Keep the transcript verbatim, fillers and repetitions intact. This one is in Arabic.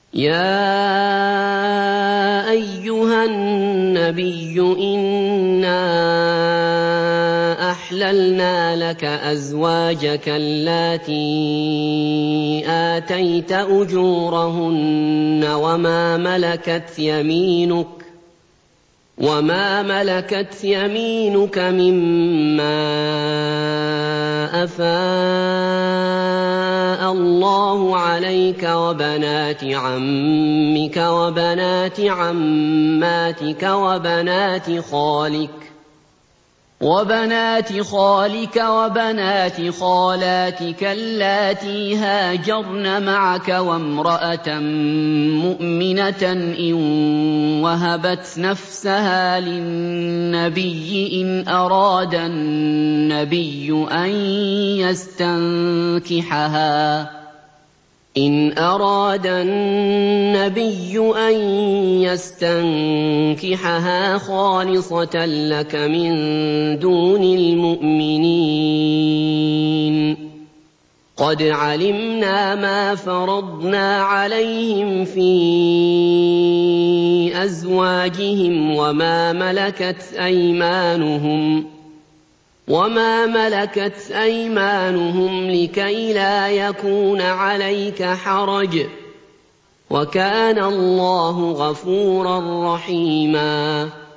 يَا أَيُّهَا النَّبِيُّ إِنَّا أَحْلَلْنَا لَكَ أَزْوَاجَكَ اللَّاتِي آتَيْتَ أُجُورَهُنَّ وَمَا مَلَكَتْ يَمِينُكَ مِمَّا أَفَاءَ اللَّهُ عَلَيْكَ وَبَنَاتِ عَمِّكَ وَبَنَاتِ عَمَّاتِكَ وَبَنَاتِ خَالِكَ وَبَنَاتِ خَالَاتِكَ اللَّاتِي هَاجَرْنَ مَعَكَ وَامْرَأَةً مُّؤْمِنَةً إِن وَهَبَتْ نَفْسَهَا لِلنَّبِيِّ إِنْ أَرَادَ النَّبِيُّ أَن يَسْتَنكِحَهَا خَالِصَةً لَّكَ مِن دُونِ الْمُؤْمِنِينَ ۗ قَدْ عَلِمْنَا مَا فَرَضْنَا عَلَيْهِمْ فِي أَزْوَاجِهِمْ وَمَا مَلَكَتْ أَيْمَانُهُمْ لِكَيْلَا يَكُونَ عَلَيْكَ حَرَجٌ ۗ وَكَانَ اللَّهُ غَفُورًا رَّحِيمًا